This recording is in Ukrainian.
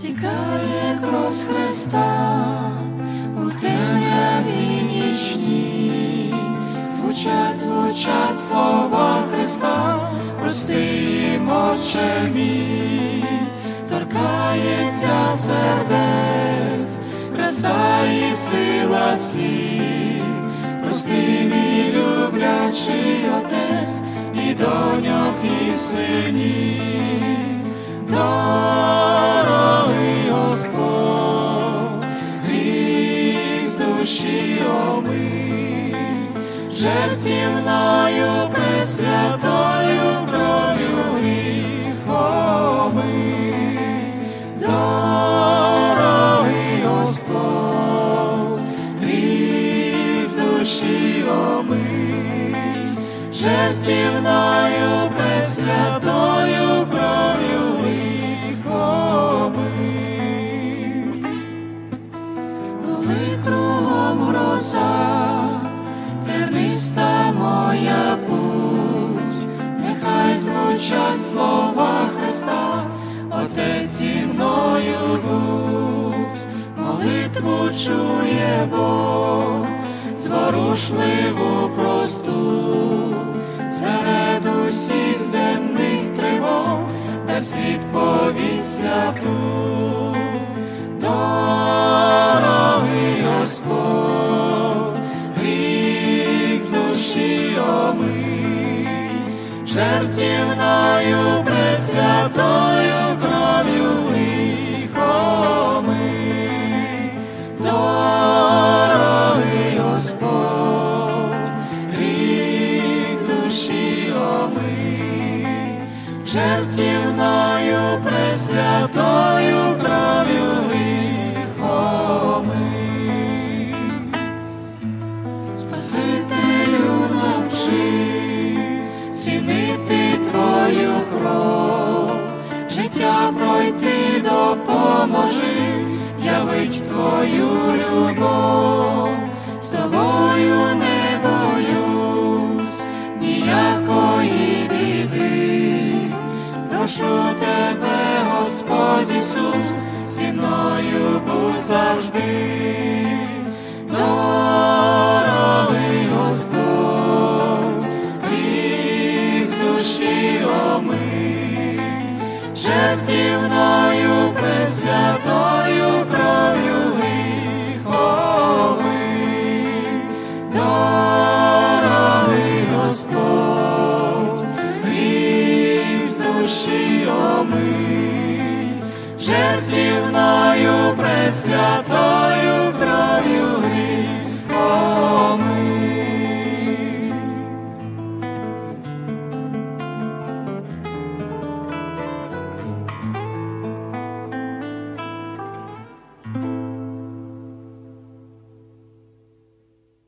стікає кров з Христа у темряві нічній, звучать слова Христа, прости їм, Отче мій, торкається сердець Христа і сила слів, прости, мій люблячий Отець, і доньок, і синів. Дорогий Господь, гріх з душі омий, жертвівною пресвятою кров'ю гріх омий. Дорогий Господь, гріх з душі омий, жертвівною пресвятою кров'ю гріх омий. Коли кругом гроза, терниста моя путь, нехай звучать слова Христа, Отець зі мною будь. Молитву чує Бог, зворушливу просту, серед усіх земних тривог, дай відповідь святу. Дорогий Господь, гріх з душі омий, жертвівною пресвятою кров'ю гріх омий. Дорогий Господь, гріх з душі омий, жертвівною пресвятою кров'ю гріх омий. Спасителю, навчи цінити Твою кров, життя пройти допоможи, явить Твою любов. З Тобою не боюсь ніякої біди, прошу Тебе, Господь Ісус, зі мною будь завжди. Дорогий Господь, гріх з душі омий, жертвівною пресвятою кров'ю гріх омий. Дорогий Господь, гріх з душі омий, жертвівною пресвятою